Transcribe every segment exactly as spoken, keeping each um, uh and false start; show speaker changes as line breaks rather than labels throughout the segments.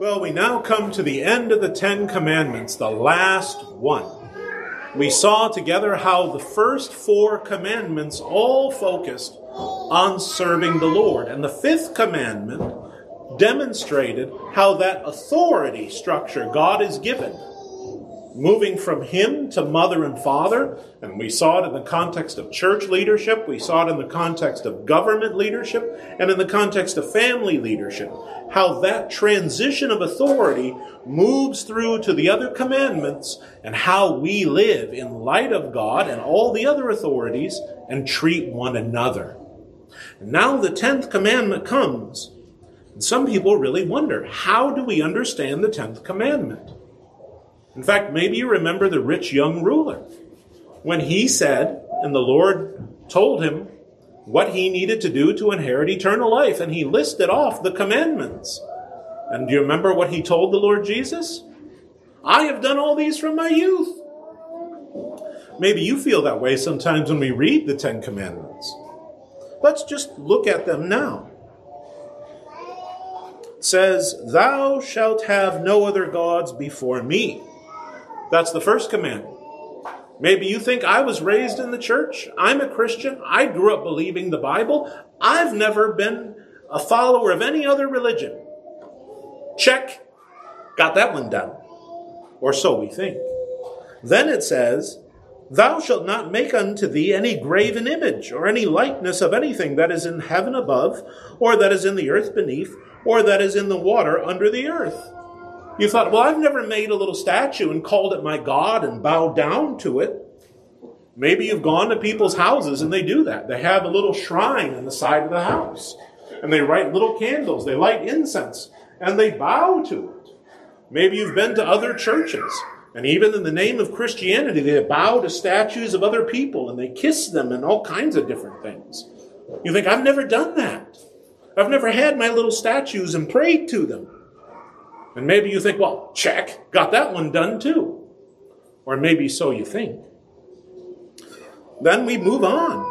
Well, we now come to the end of the Ten Commandments, the last one. We saw together how the first four commandments all focused on serving the Lord. And the fifth commandment demonstrated how that authority structure God is given, moving from him to mother and father. And we saw it in the context of church leadership. We saw it in the context of government leadership and in the context of family leadership. How that transition of authority moves through to the other commandments and how we live in light of God and all the other authorities and treat one another. And now the tenth commandment comes. And some people really wonder, how do we understand the tenth commandment? In fact, maybe you remember the rich young ruler. When he said, and the Lord told him what he needed to do to inherit eternal life, and he listed off the commandments. And do you remember what he told the Lord Jesus? I have done all these from my youth. Maybe you feel that way sometimes when we read the Ten Commandments. Let's just look at them now. It says, thou shalt have no other gods before me. That's the first commandment. Maybe you think I was raised in the church. I'm a Christian. I grew up believing the Bible. I've never been a follower of any other religion. Check. Got that one done. Or so we think. Then it says, thou shalt not make unto thee any graven image or any likeness of anything that is in heaven above, or that is in the earth beneath, or that is in the water under the earth. You thought, well, I've never made a little statue and called it my God and bowed down to it. Maybe you've gone to people's houses and they do that. They have a little shrine on the side of the house. And they light little candles. They light incense. And they bow to it. Maybe you've been to other churches. And even in the name of Christianity, they bow to statues of other people. And they kiss them and all kinds of different things. You think, I've never done that. I've never had my little statues and prayed to them. And maybe you think, well, check, got that one done too. Or maybe so you think. Then we move on.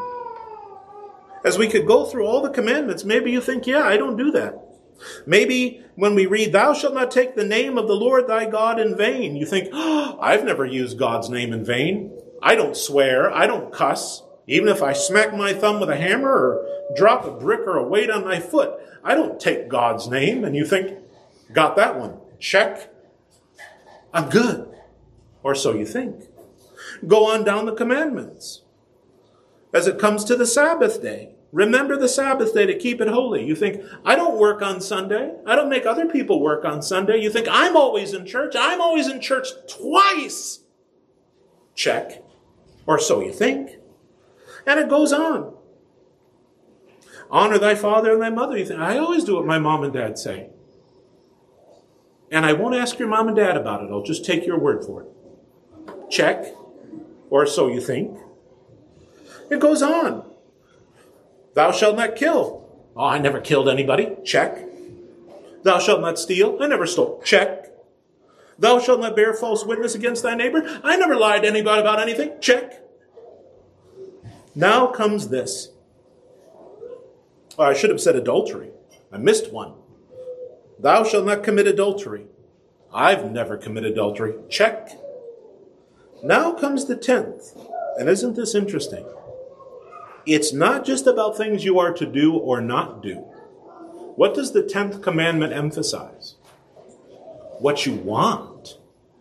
As we could go through all the commandments, maybe you think, yeah, I don't do that. Maybe when we read, thou shalt not take the name of the Lord thy God in vain, you think, oh, I've never used God's name in vain. I don't swear. I don't cuss. Even if I smack my thumb with a hammer or drop a brick or a weight on my foot, I don't take God's name. And you think, got that one. Check. I'm good. Or so you think. Go on down the commandments. As it comes to the Sabbath day, remember the Sabbath day to keep it holy. You think, I don't work on Sunday. I don't make other people work on Sunday. You think, I'm always in church. I'm always in church twice. Check. Or so you think. And it goes on. Honor thy father and thy mother. You think, I always do what my mom and dad say. And I won't ask your mom and dad about it. I'll just take your word for it. Check. Or so you think. It goes on. Thou shalt not kill. Oh, I never killed anybody. Check. Thou shalt not steal. I never stole. Check. Thou shalt not bear false witness against thy neighbor. I never lied to anybody about anything. Check. Now comes this. Oh, I should have said adultery. I missed one. Thou shalt not commit adultery. I've never committed adultery. Check. Now comes the tenth. And isn't this interesting? It's not just about things you are to do or not do. What does the tenth commandment emphasize? What you want.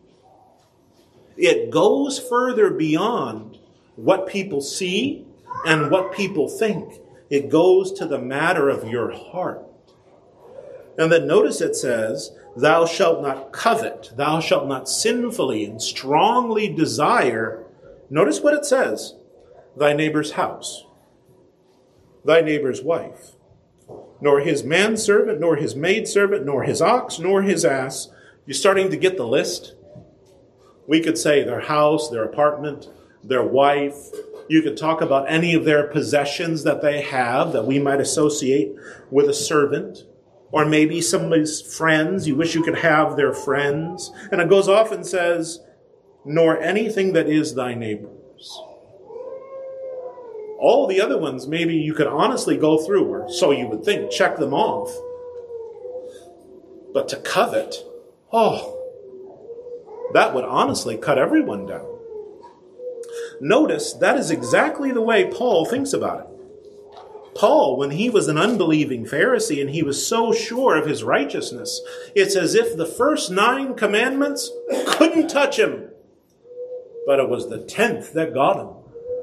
It goes further beyond what people see and what people think. It goes to the matter of your heart. And then notice it says, thou shalt not covet, thou shalt not sinfully and strongly desire. Notice what it says, thy neighbor's house, thy neighbor's wife, nor his manservant, nor his maidservant, nor his ox, nor his ass. You're starting to get the list. We could say their house, their apartment, their wife. You could talk about any of their possessions that they have that we might associate with a servant. Or maybe somebody's friends. You wish you could have their friends. And it goes off and says, nor anything that is thy neighbor's. All the other ones, maybe you could honestly go through, or so you would think, check them off. But to covet, oh, that would honestly cut everyone down. Notice that is exactly the way Paul thinks about it. Paul, when he was an unbelieving Pharisee and he was so sure of his righteousness, it's as if the first nine commandments couldn't touch him. But it was the tenth that got him.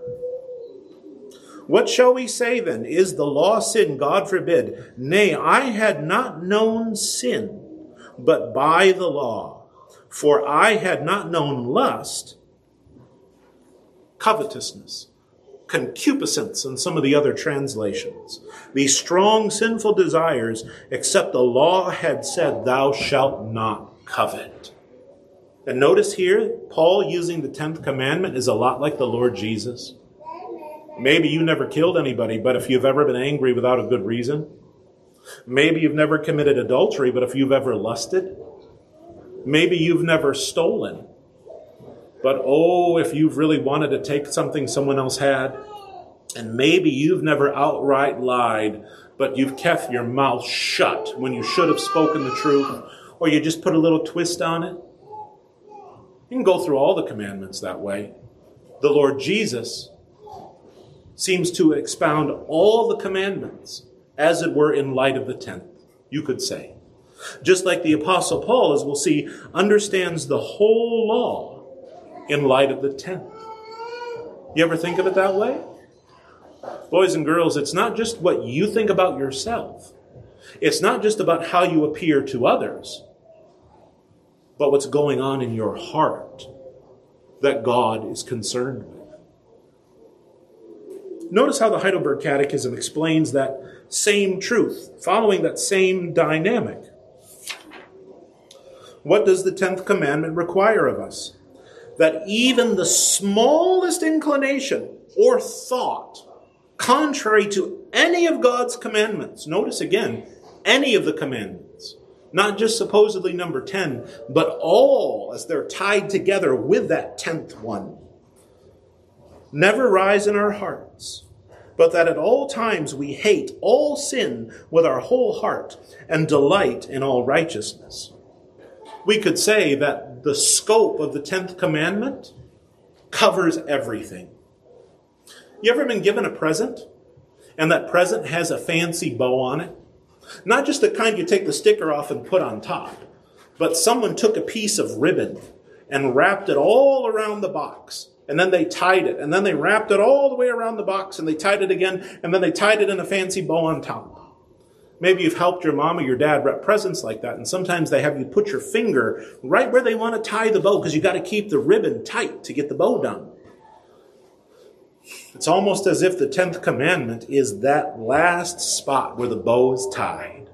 What shall we say then? Is the law sin? God forbid. Nay, I had not known sin, but by the law. For I had not known lust, covetousness, concupiscence, and some of the other translations. These strong sinful desires, except the law had said, thou shalt not covet. And notice here, Paul using the tenth commandment is a lot like the Lord Jesus. Maybe you never killed anybody, but if you've ever been angry without a good reason. Maybe you've never committed adultery, but if you've ever lusted. Maybe you've never stolen. But oh, if you've really wanted to take something someone else had. And maybe you've never outright lied, but you've kept your mouth shut when you should have spoken the truth. Or you just put a little twist on it. You can go through all the commandments that way. The Lord Jesus seems to expound all the commandments, as it were, in light of the tenth, you could say. Just like the Apostle Paul, as we'll see, understands the whole law in light of the tenth. You ever think of it that way? Boys and girls, it's not just what you think about yourself. It's not just about how you appear to others, but what's going on in your heart that God is concerned with. Notice how the Heidelberg Catechism explains that same truth, following that same dynamic. What does the tenth commandment require of us? That even the smallest inclination or thought, contrary to any of God's commandments, notice again, any of the commandments, not just supposedly number ten, but all as they're tied together with that tenth one, never rise in our hearts, but that at all times we hate all sin with our whole heart and delight in all righteousness. We could say that the scope of the tenth commandment covers everything. You ever been given a present and that present has a fancy bow on it? Not just the kind you take the sticker off and put on top, but someone took a piece of ribbon and wrapped it all around the box. And then they tied it, and then they wrapped it all the way around the box, and they tied it again, and then they tied it in a fancy bow on top. Maybe you've helped your mom or your dad wrap presents like that, and sometimes they have you put your finger right where they want to tie the bow, because you got to keep the ribbon tight to get the bow done. It's almost as if the tenth commandment is that last spot where the bow is tied.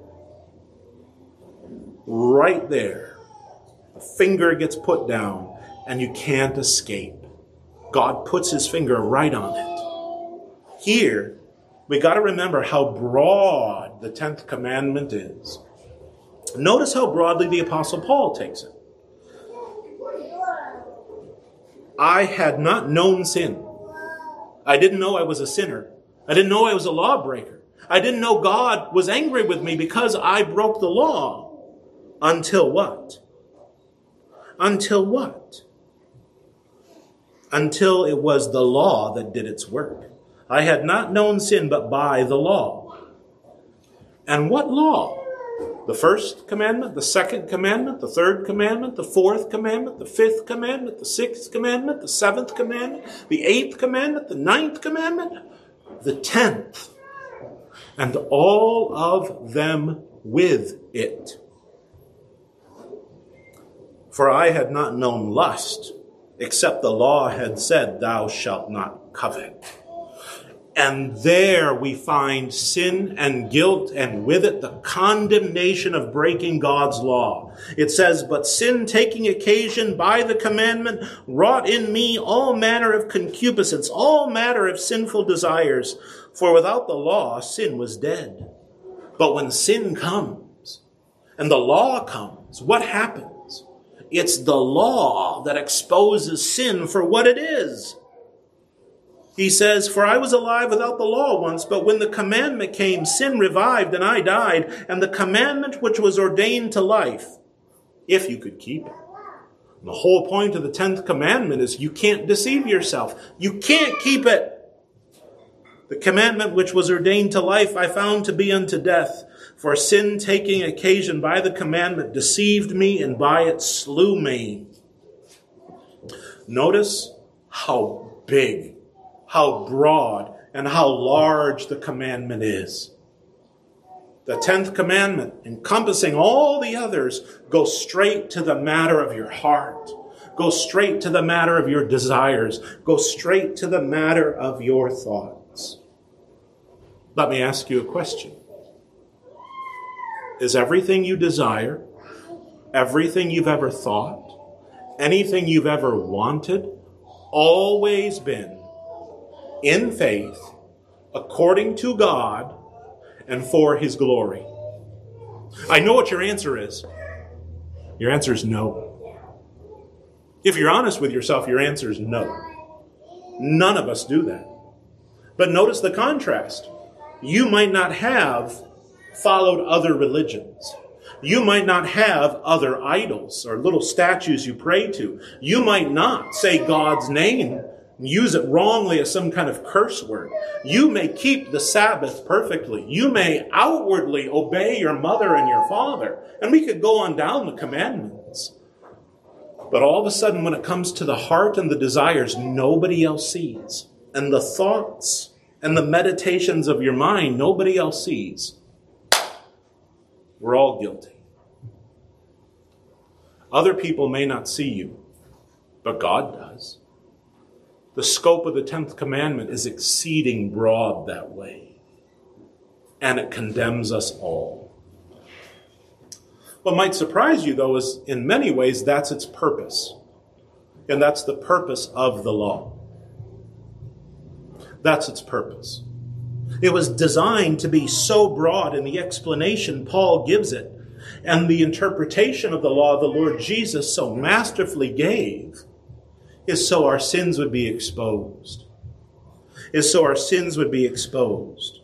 Right there. The finger gets put down, and you can't escape. God puts his finger right on it. Here, we got to remember how broad the tenth commandment is. Notice how broadly the Apostle Paul takes it. I had not known sin. I didn't know I was a sinner. I didn't know I was a lawbreaker. I didn't know God was angry with me because I broke the law. Until what? Until what? Until it was the law that did its work. I had not known sin but by the law. And what law? The first commandment, the second commandment, the third commandment, the fourth commandment, the fifth commandment, the sixth commandment, the seventh commandment, the eighth commandment, the ninth commandment, the tenth. And all of them with it. For I had not known lust, except the law had said, thou shalt not covet. And there we find sin and guilt, and with it the condemnation of breaking God's law. It says, but sin taking occasion by the commandment wrought in me all manner of concupiscence, all manner of sinful desires. For without the law, sin was dead. But when sin comes and the law comes, what happens? It's the law that exposes sin for what it is. He says, "For I was alive without the law once, but when the commandment came, sin revived, and I died. And the commandment which was ordained to life, if you could keep it." And the whole point of the tenth commandment is you can't deceive yourself. You can't keep it. "The commandment which was ordained to life I found to be unto death. For sin taking occasion by the commandment deceived me, and by it slew me." Notice how big, how broad, and how large the commandment is. The tenth commandment, encompassing all the others, goes straight to the matter of your heart. Goes straight to the matter of your desires. Goes straight to the matter of your thoughts. Let me ask you a question. Is everything you desire, everything you've ever thought, anything you've ever wanted, always been in faith, according to God, and for His glory? I know what your answer is. Your answer is no. If you're honest with yourself, your answer is no. None of us do that. But notice the contrast. You might not have followed other religions. You might not have other idols or little statues you pray to. You might not say God's name and use it wrongly as some kind of curse word. You may keep the Sabbath perfectly. You may outwardly obey your mother and your father. And we could go on down the commandments. But all of a sudden, when it comes to the heart and the desires, nobody else sees. And the thoughts and the meditations of your mind, nobody else sees. We're all guilty. Other people may not see you, but God does. The scope of the tenth commandment is exceeding broad that way, and it condemns us all. What might surprise you, though, is in many ways that's its purpose, and that's the purpose of the law. That's its purpose. It was designed to be so broad in the explanation Paul gives it, and the interpretation of the law the Lord Jesus so masterfully gave, is so our sins would be exposed. Is so our sins would be exposed.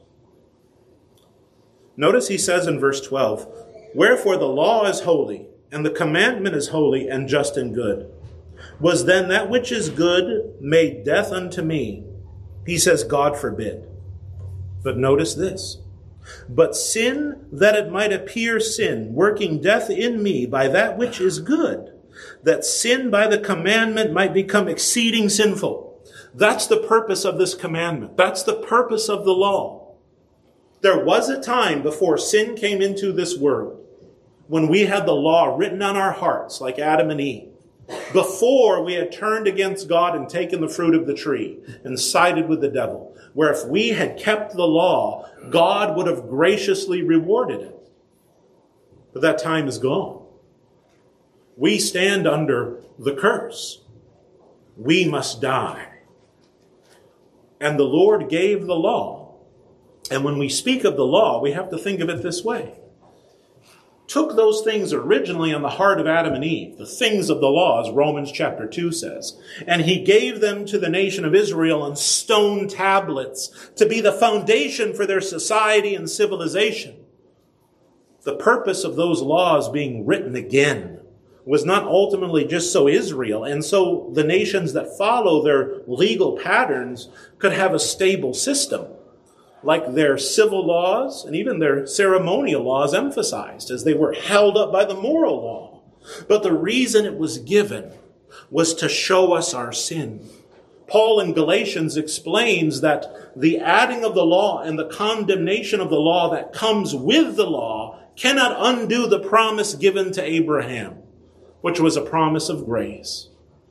Notice he says in verse twelve, "Wherefore the law is holy, and the commandment is holy and just and good. Was then that which is good made death unto me?" He says, God forbid. But notice this. "But sin, that it might appear sin, working death in me by that which is good, that sin by the commandment might become exceeding sinful." That's the purpose of this commandment. That's the purpose of the law. There was a time before sin came into this world when we had the law written on our hearts like Adam and Eve. Before we had turned against God and taken the fruit of the tree and sided with the devil, where if we had kept the law, God would have graciously rewarded it. But that time is gone. We stand under the curse. We must die. And the Lord gave the law. And when we speak of the law, we have to think of it this way. Took those things originally on the heart of Adam and Eve, the things of the law, as Romans chapter two says, and he gave them to the nation of Israel on stone tablets to be the foundation for their society and civilization. The purpose of those laws being written again was not ultimately just so Israel and so the nations that follow their legal patterns could have a stable system, like their civil laws and even their ceremonial laws emphasized, as they were held up by the moral law. But the reason it was given was to show us our sin. Paul in Galatians explains that the adding of the law and the condemnation of the law that comes with the law cannot undo the promise given to Abraham, which was a promise of grace.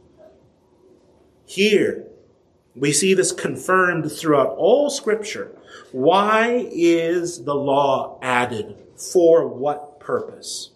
Here, we see this confirmed throughout all Scripture. Why is the law added? For what purpose?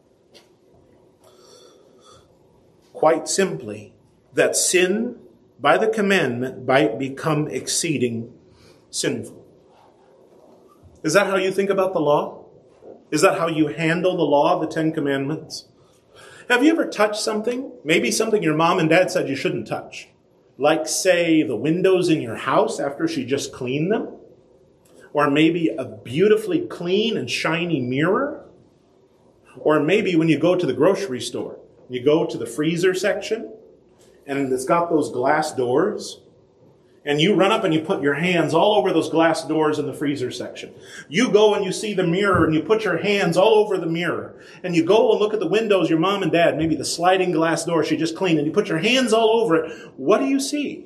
Quite simply, that sin by the commandment might become exceeding sinful. Is that how you think about the law? Is that how you handle the law of the Ten Commandments? Have you ever touched something? Maybe something your mom and dad said you shouldn't touch. Like, say, the windows in your house after she just cleaned them? Or maybe a beautifully clean and shiny mirror? Or maybe when you go to the grocery store, you go to the freezer section, and it's got those glass doors, and you run up and you put your hands all over those glass doors in the freezer section. You go and you see the mirror and you put your hands all over the mirror. And you go and look at the windows, your mom and dad, maybe the sliding glass door she just cleaned, and you put your hands all over it. What do you see?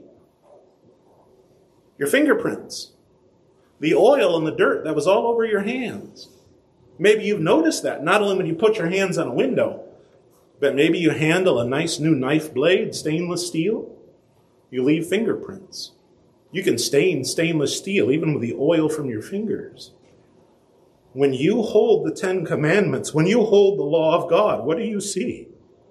Your fingerprints. The oil and the dirt that was all over your hands. Maybe you've noticed that, not only when you put your hands on a window, but maybe you handle a nice new knife blade, stainless steel. You leave fingerprints. You can stain stainless steel even with the oil from your fingers. When you hold the Ten Commandments, when you hold the law of God, what do you see?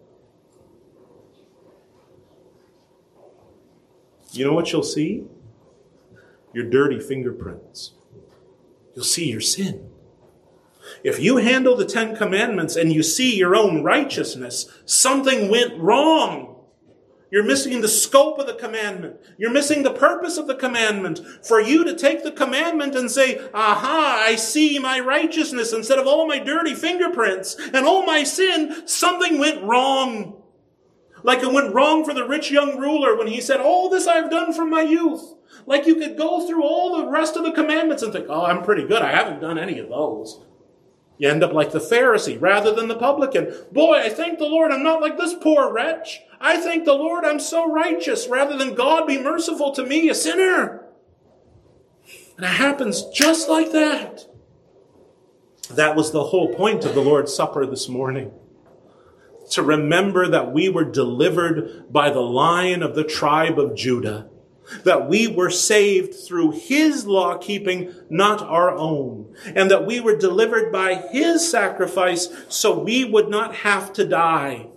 You know what you'll see? Your dirty fingerprints. You'll see your sin. If you handle the Ten Commandments and you see your own righteousness, something went wrong. You're missing the scope of the commandment. You're missing the purpose of the commandment. For you to take the commandment and say, aha, I see my righteousness instead of all my dirty fingerprints and all my sin, something went wrong. Like it went wrong for the rich young ruler when he said, all this I've done from my youth. Like you could go through all the rest of the commandments and think, oh, I'm pretty good. I haven't done any of those. You end up like the Pharisee rather than the publican. Boy, I thank the Lord I'm not like this poor wretch. I thank the Lord I'm so righteous rather than God be merciful to me, a sinner. And it happens just like that. That was the whole point of the Lord's Supper this morning. To remember that we were delivered by the Lion of the tribe of Judah. That we were saved through his law keeping, not our own. And that we were delivered by his sacrifice so we would not have to die.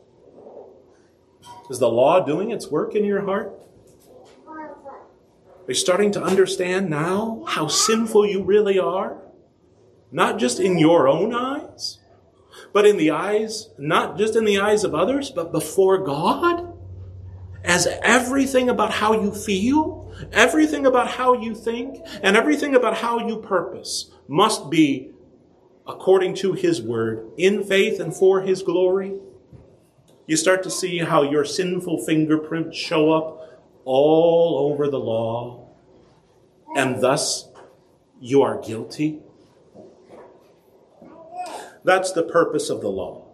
Is the law doing its work in your heart? Are you starting to understand now how sinful you really are? Not just in your own eyes, but in the eyes, not just in the eyes of others, but before God? As everything about how you feel, everything about how you think, and everything about how you purpose must be according to his word, in faith and for his glory. You start to see how your sinful fingerprints show up all over the law, and thus you are guilty. That's the purpose of the law.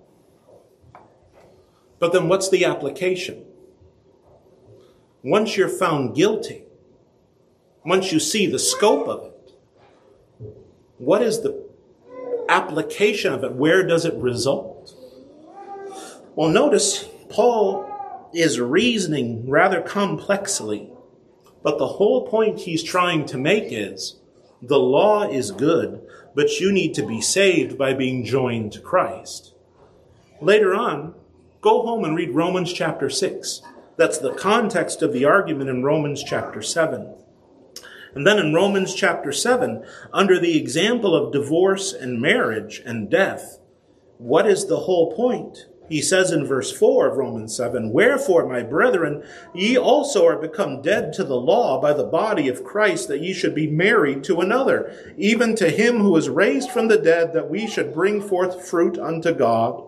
But then what's the application? Once you're found guilty, once you see the scope of it, what is the application of it? Where does it result? Well, notice Paul is reasoning rather complexly, but the whole point he's trying to make is the law is good, but you need to be saved by being joined to Christ. Later on, go home and read Romans chapter six. That's the context of the argument in Romans chapter seven. And then in Romans chapter seven, under the example of divorce and marriage and death, what is the whole point? He says in verse four of Romans seven, wherefore, my brethren, ye also are become dead to the law by the body of Christ, that ye should be married to another, even to him who was raised from the dead, that we should bring forth fruit unto God.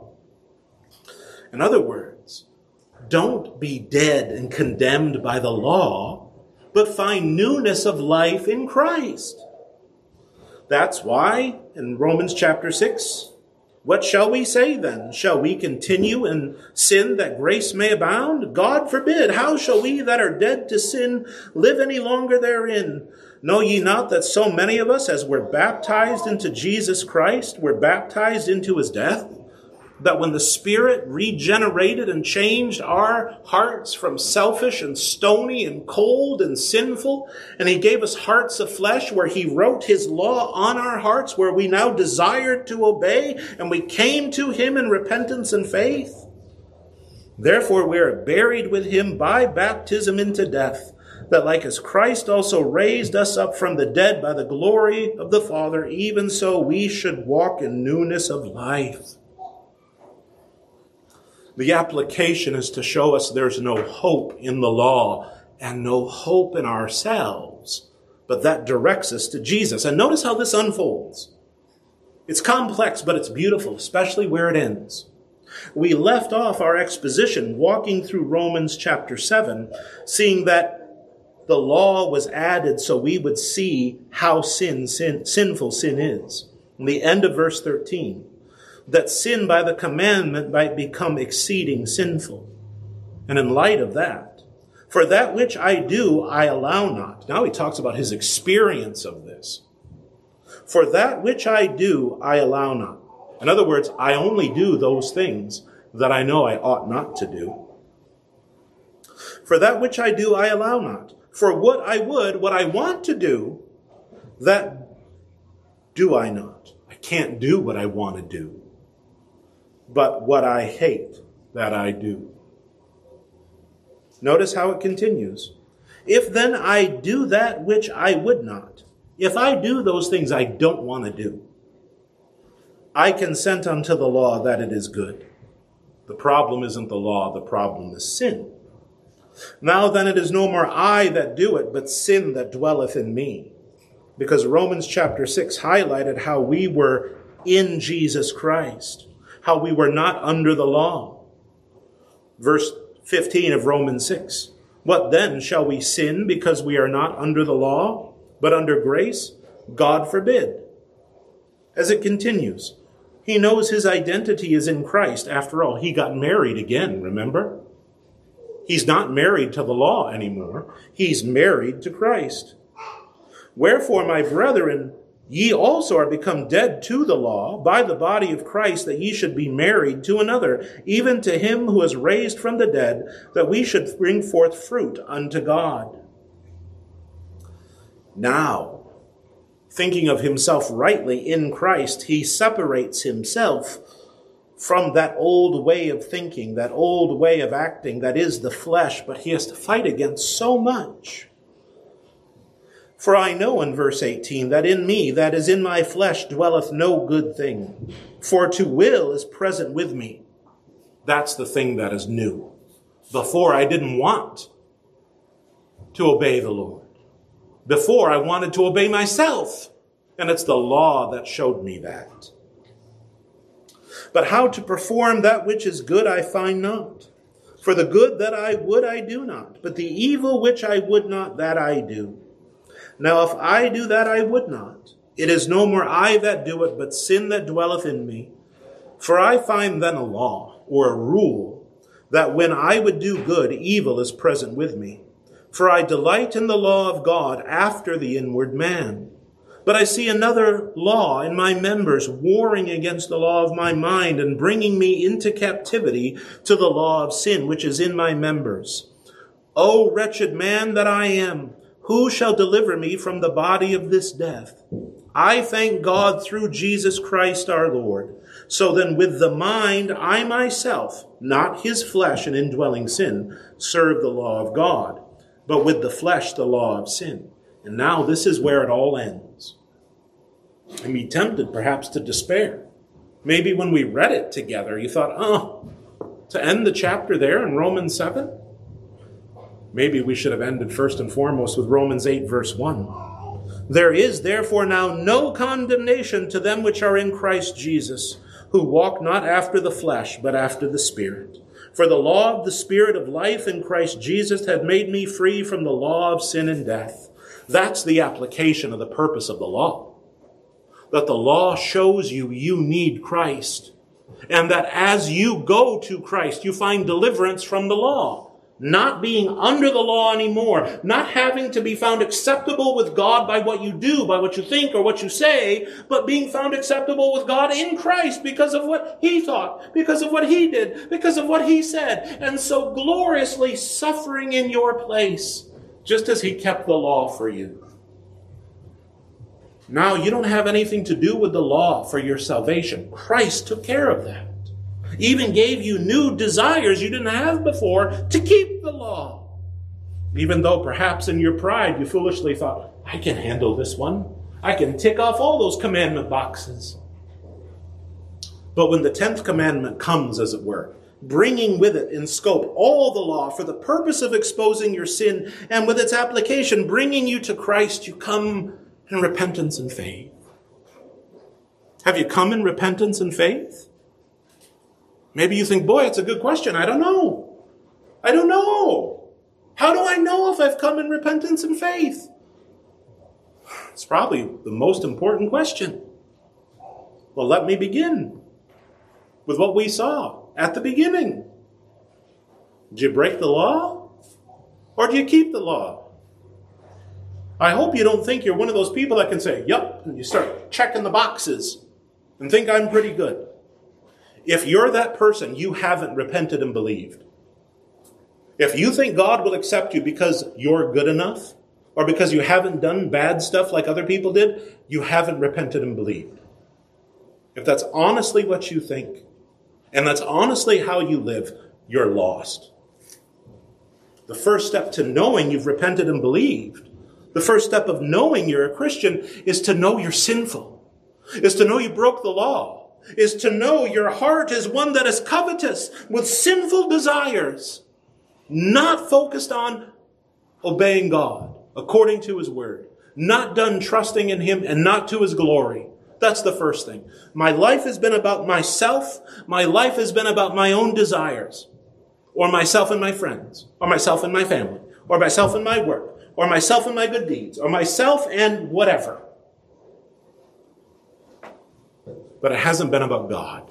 In other words, don't be dead and condemned by the law, but find newness of life in Christ. That's why in Romans chapter six, what shall we say then? Shall we continue in sin that grace may abound? God forbid. How shall we that are dead to sin live any longer therein? Know ye not that so many of us, as were baptized into Jesus Christ, were baptized into his death? That when the Spirit regenerated and changed our hearts from selfish and stony and cold and sinful, and he gave us hearts of flesh where he wrote his law on our hearts, where we now desired to obey, and we came to him in repentance and faith. Therefore we are buried with him by baptism into death, that like as Christ also raised us up from the dead by the glory of the Father, even so we should walk in newness of life. The application is to show us there's no hope in the law and no hope in ourselves, but that directs us to Jesus. And notice how this unfolds. It's complex, but it's beautiful, especially where it ends. We left off our exposition walking through Romans chapter seven, seeing that the law was added so we would see how sin, sin, sinful sin is. In the end of verse thirteen, that sin by the commandment might become exceeding sinful. And in light of that, for that which I do, I allow not. Now he talks about his experience of this. For that which I do, I allow not. In other words, I only do those things that I know I ought not to do. For that which I do, I allow not. For what I would, what I want to do, that do I not. I can't do what I want to do. But what I hate, that I do. Notice how it continues. If then I do that which I would not, if I do those things I don't want to do, I consent unto the law that it is good. The problem isn't the law, the problem is sin. Now then it is no more I that do it, but sin that dwelleth in me. Because Romans chapter six highlighted how we were in Jesus Christ, how we were not under the law. Verse fifteen of Romans six. What then? Shall we sin because we are not under the law, but under grace? God forbid. As it continues, he knows his identity is in Christ. After all, he got married again, remember? He's not married to the law anymore. He's married to Christ. Wherefore, my brethren, ye also are become dead to the law by the body of Christ, that ye should be married to another, even to him who is raised from the dead, that we should bring forth fruit unto God. Now, thinking of himself rightly in Christ, he separates himself from that old way of thinking, that old way of acting that is the flesh, but he has to fight against so much. For I know in verse eighteen that in me, that is in my flesh, dwelleth no good thing. For to will is present with me. That's the thing that is new. Before I didn't want to obey the Lord. Before I wanted to obey myself. And it's the law that showed me that. But how to perform that which is good I find not. For the good that I would I do not, but the evil which I would not, that I do. Now if I do that I would not, it is no more I that do it, but sin that dwelleth in me. For I find then a law, or a rule, that when I would do good, evil is present with me. For I delight in the law of God after the inward man. But I see another law in my members, warring against the law of my mind, and bringing me into captivity to the law of sin, which is in my members. O wretched man that I am, who shall deliver me from the body of this death? I thank God through Jesus Christ our Lord. So then with the mind, I myself, not his flesh and indwelling sin, serve the law of God, but with the flesh the law of sin. And now this is where it all ends. And be tempted perhaps to despair. Maybe when we read it together, you thought, oh, to end the chapter there in Romans seven? Maybe we should have ended first and foremost with Romans eight, verse one. There is therefore now no condemnation to them which are in Christ Jesus, who walk not after the flesh, but after the Spirit. For the law of the Spirit of life in Christ Jesus had made me free from the law of sin and death. That's the application of the purpose of the law. That the law shows you you need Christ. And that as you go to Christ, you find deliverance from the law. Not being under the law anymore. Not having to be found acceptable with God by what you do, by what you think or what you say, but being found acceptable with God in Christ because of what He thought, because of what He did, because of what He said, and so gloriously suffering in your place, just as He kept the law for you. Now you don't have anything to do with the law for your salvation. Christ took care of that. Even gave you new desires you didn't have before to keep the law. Even though perhaps in your pride you foolishly thought, I can handle this one. I can tick off all those commandment boxes. But when the tenth commandment comes, as it were, bringing with it in scope all the law for the purpose of exposing your sin, and with its application bringing you to Christ, you come in repentance and faith. Have you come in repentance and faith? Maybe you think, boy, it's a good question. I don't know. I don't know. How do I know if I've come in repentance and faith? It's probably the most important question. Well, let me begin with what we saw at the beginning. Did you break the law? Or do you keep the law? I hope you don't think you're one of those people that can say, yup, and you start checking the boxes and think I'm pretty good. If you're that person, you haven't repented and believed. If you think God will accept you because you're good enough, or because you haven't done bad stuff like other people did, you haven't repented and believed. If that's honestly what you think, and that's honestly how you live, you're lost. The first step to knowing you've repented and believed, the first step of knowing you're a Christian, is to know you're sinful, is to know you broke the law, is to know your heart is one that is covetous with sinful desires, not focused on obeying God according to his word, not done trusting in him and not to his glory. That's the first thing. My life has been about myself. My life has been about my own desires, or myself and my friends, or myself and my family, or myself and my work, or myself and my good deeds, or myself and whatever. But it hasn't been about God.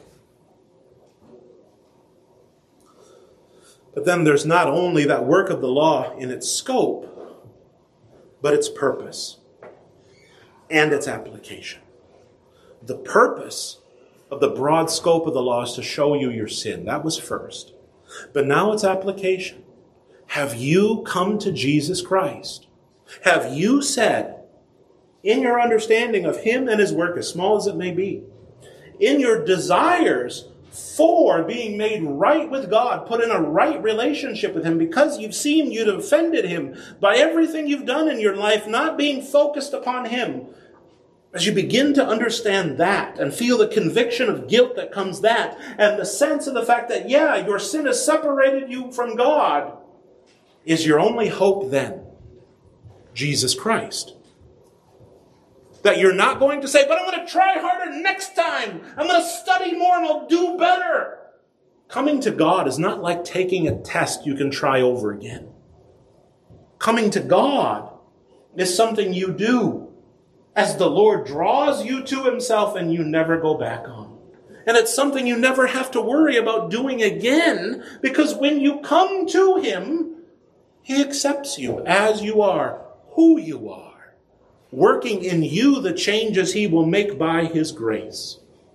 But then there's not only that work of the law in its scope, but its purpose and its application. The purpose of the broad scope of the law is to show you your sin. That was first. But now its application. Have you come to Jesus Christ? Have you said, in your understanding of him and his work, as small as it may be, in your desires for being made right with God, put in a right relationship with him, because you've seen you'd offended him by everything you've done in your life, not being focused upon him. As you begin to understand that and feel the conviction of guilt that comes that, and the sense of the fact that, yeah, your sin has separated you from God, is your only hope then Jesus Christ? That you're not going to say, but I'm going to try harder next time. I'm going to study more and I'll do better. Coming to God is not like taking a test you can try over again. Coming to God is something you do as the Lord draws you to himself and you never go back on. And it's something you never have to worry about doing again, because when you come to him, he accepts you as you are, who you are, working in you the changes he will make by his grace.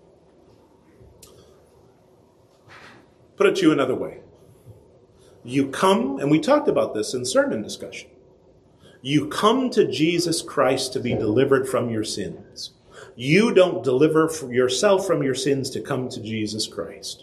Put it to you another way. You come, and we talked about this in sermon discussion. You come to Jesus Christ to be delivered from your sins. You don't deliver yourself from your sins to come to Jesus Christ.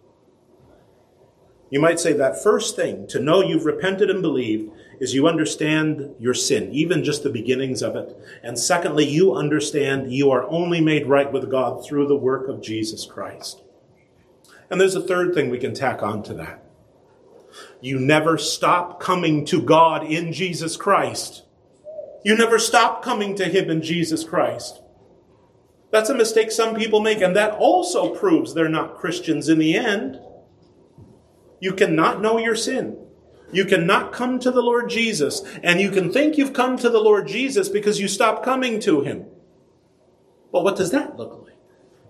You might say that first thing, to know you've repented and believed, is you understand your sin, even just the beginnings of it. And secondly, you understand you are only made right with God through the work of Jesus Christ. And there's a third thing we can tack on to that. You never stop coming to God in Jesus Christ. You never stop coming to him in Jesus Christ. That's a mistake some people make, and that also proves they're not Christians in the end. You cannot know your sin. You cannot come to the Lord Jesus, and you can think you've come to the Lord Jesus because you stopped coming to him. Well, what does that look like?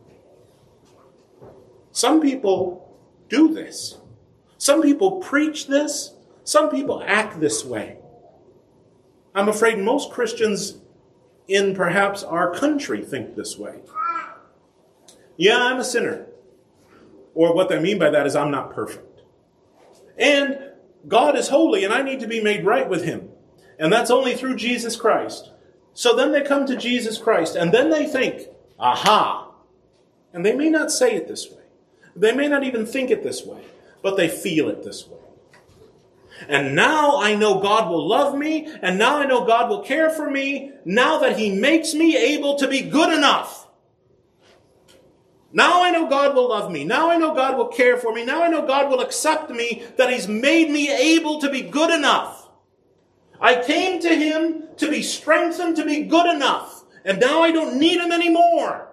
Some people do this. Some people preach this. Some people act this way. I'm afraid most Christians in perhaps our country think this way. Yeah, I'm a sinner. Or what they mean by that is I'm not perfect. And God is holy and I need to be made right with him. And that's only through Jesus Christ. So then they come to Jesus Christ and then they think, aha. And they may not say it this way. They may not even think it this way, but they feel it this way. And now I know God will love me, and now I know God will care for me, now that he makes me able to be good enough. Now I know God will love me. Now I know God will care for me. Now I know God will accept me, that he's made me able to be good enough. I came to him to be strengthened, to be good enough. And now I don't need him anymore.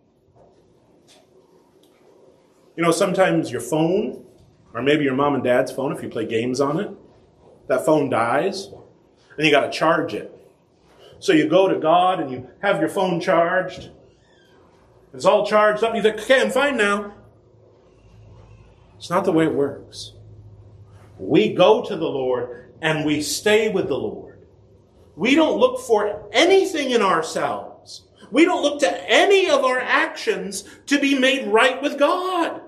You know, sometimes your phone, or maybe your mom and dad's phone, if you play games on it, that phone dies, and you got to charge it. So you go to God and you have your phone charged. It's all charged up. You think, okay, I'm fine now. It's not the way it works. We go to the Lord and we stay with the Lord. We don't look for anything in ourselves. We don't look to any of our actions to be made right with God.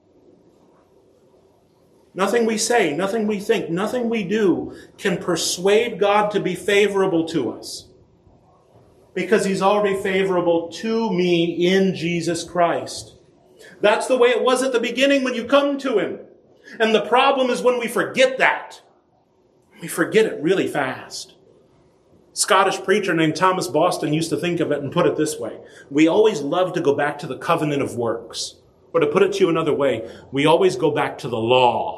Nothing we say, nothing we think, nothing we do can persuade God to be favorable to us. Because he's already favorable to me in Jesus Christ. That's the way it was at the beginning when you come to him. And the problem is when we forget that. We forget it really fast. A Scottish preacher named Thomas Boston used to think of it and put it this way. We always love to go back to the covenant of works. Or to put it to you another way, we always go back to the law.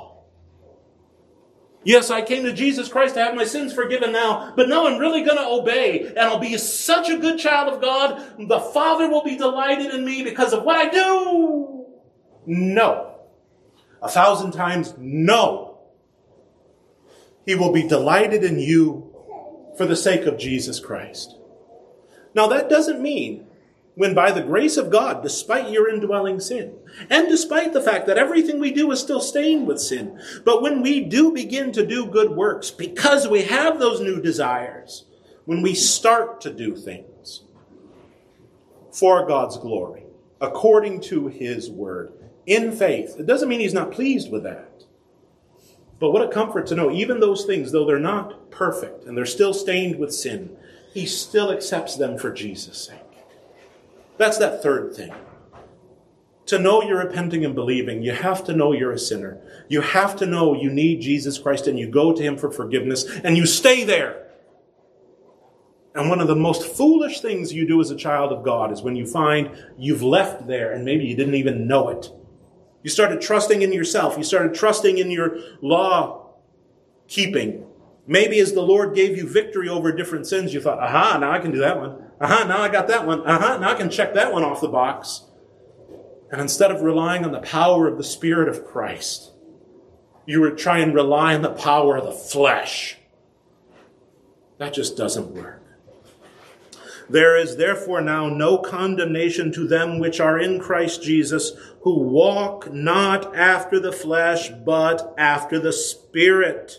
Yes, I came to Jesus Christ to have my sins forgiven now, but now I'm really going to obey, and I'll be such a good child of God, the Father will be delighted in me because of what I do. No. A thousand times no. He will be delighted in you for the sake of Jesus Christ. Now that doesn't mean when by the grace of God, despite your indwelling sin, and despite the fact that everything we do is still stained with sin, but when we do begin to do good works, because we have those new desires, when we start to do things for God's glory, according to his word, in faith, it doesn't mean he's not pleased with that. But what a comfort to know, even those things, though they're not perfect and they're still stained with sin, he still accepts them for Jesus' sake. That's that third thing. To know you're repenting and believing, you have to know you're a sinner. You have to know you need Jesus Christ, and you go to him for forgiveness, and you stay there. And one of the most foolish things you do as a child of God is when you find you've left there, and maybe you didn't even know it. You started trusting in yourself. You started trusting in your law keeping. Maybe as the Lord gave you victory over different sins, you thought, aha, now I can do that one. Aha, now I got that one. Aha, now I can check that one off the box. And instead of relying on the power of the Spirit of Christ, you were trying to rely on the power of the flesh. That just doesn't work. There is therefore now no condemnation to them which are in Christ Jesus, who walk not after the flesh, but after the Spirit.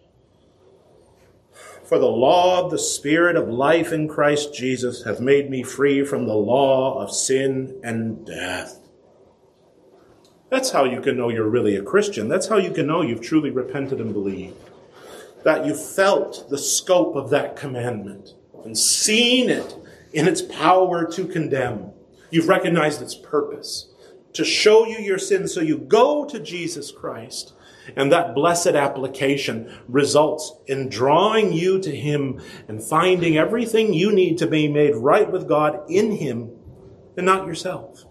For the law of the Spirit of life in Christ Jesus hath made me free from the law of sin and death. That's how you can know you're really a Christian. That's how you can know you've truly repented and believed. That you felt the scope of that commandment and seen it in its power to condemn. You've recognized its purpose to show you your sins, so you go to Jesus Christ. And that blessed application results in drawing you to him and finding everything you need to be made right with God in him and not yourself.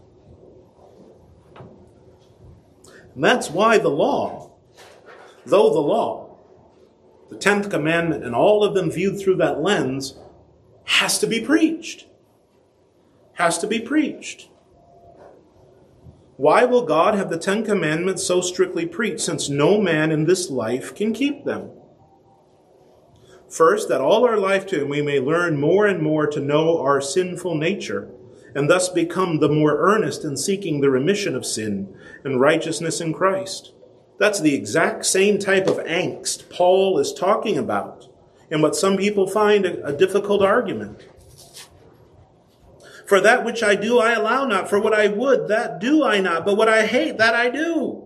And that's why the law, though the law, the tenth commandment and all of them viewed through that lens, has to be preached. Has to be preached. Why will God have the Ten Commandments so strictly preached, since no man in this life can keep them? First, that all our lifetime we may learn more and more to know our sinful nature, and thus become the more earnest in seeking the remission of sin and righteousness in Christ. That's the exact same type of angst Paul is talking about, and what some people find a, a difficult argument. For that which I do, I allow not. For what I would, that do I not. But what I hate, that I do.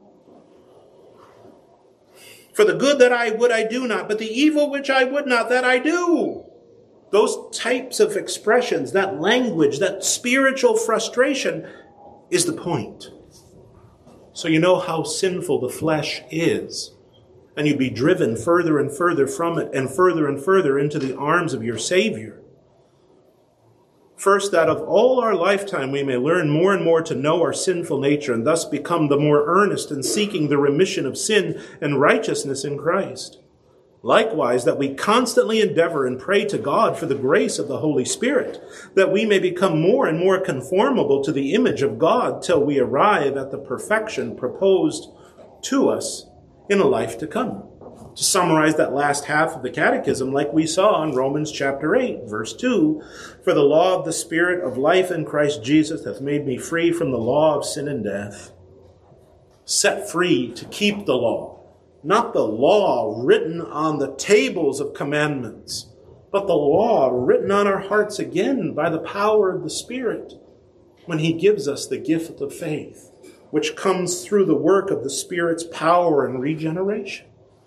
For the good that I would, I do not. But the evil which I would not, that I do. Those types of expressions, that language, that spiritual frustration is the point. So you know how sinful the flesh is. And you be driven further and further from it, and further and further into the arms of your Savior. First, that of all our lifetime we may learn more and more to know our sinful nature and thus become the more earnest in seeking the remission of sin and righteousness in Christ. Likewise, that we constantly endeavor and pray to God for the grace of the Holy Spirit, that we may become more and more conformable to the image of God till we arrive at the perfection proposed to us in a life to come. To summarize that last half of the catechism, like we saw in Romans chapter eight, verse two, for the law of the Spirit of life in Christ Jesus hath made me free from the law of sin and death. Set free to keep the law. Not the law written on the tables of commandments, but the law written on our hearts again by the power of the Spirit when he gives us the gift of faith, which comes through the work of the Spirit's power and regeneration.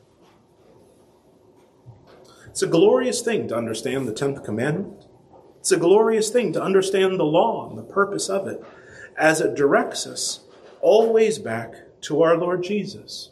It's a glorious thing to understand the tenth commandment. It's a glorious thing to understand the law and the purpose of it as it directs us always back to our Lord Jesus.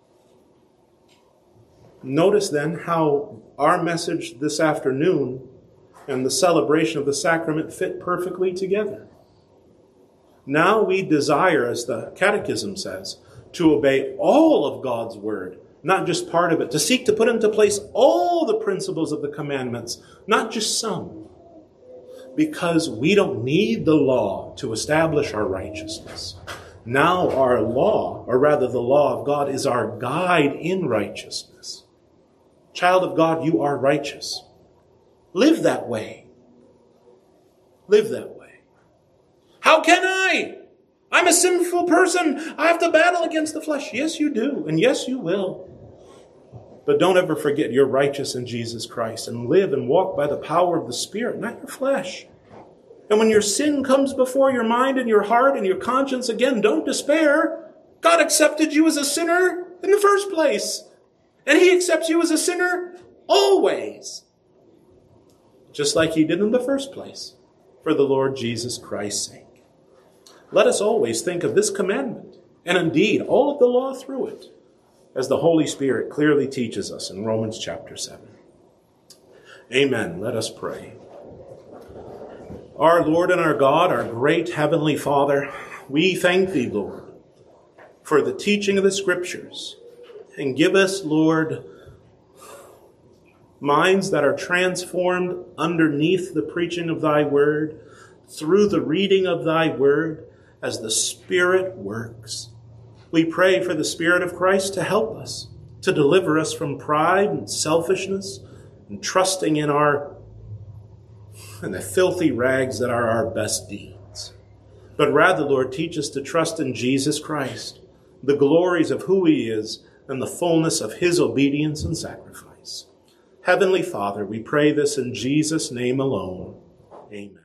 Notice then how our message this afternoon and the celebration of the sacrament fit perfectly together. Now we desire, as the Catechism says, to obey all of God's word, not just part of it, to seek to put into place all the principles of the commandments, not just some, because we don't need the law to establish our righteousness. Now our law, or rather the law of God, is our guide in righteousness. Child of God, you are righteous. Live that way. Live that way. How can I? I'm a sinful person. I have to battle against the flesh. Yes, you do. And yes, you will. But don't ever forget you're righteous in Jesus Christ and live and walk by the power of the Spirit, not your flesh. And when your sin comes before your mind and your heart and your conscience again, don't despair. God accepted you as a sinner in the first place. And he accepts you as a sinner always. Just like he did in the first place, for the Lord Jesus Christ's sake. Let us always think of this commandment, and indeed all of the law through it, as the Holy Spirit clearly teaches us in Romans chapter seven. Amen. Let us pray. Our Lord and our God, our great heavenly Father, we thank thee, Lord, for the teaching of the Scriptures. And give us, Lord, minds that are transformed underneath the preaching of thy word, through the reading of thy word, as the Spirit works. We pray for the Spirit of Christ to help us, to deliver us from pride and selfishness, and trusting in our in the filthy rags that are our best deeds. But rather, Lord, teach us to trust in Jesus Christ, the glories of who he is, and the fullness of his obedience and sacrifice. Heavenly Father, we pray this in Jesus' name alone. Amen.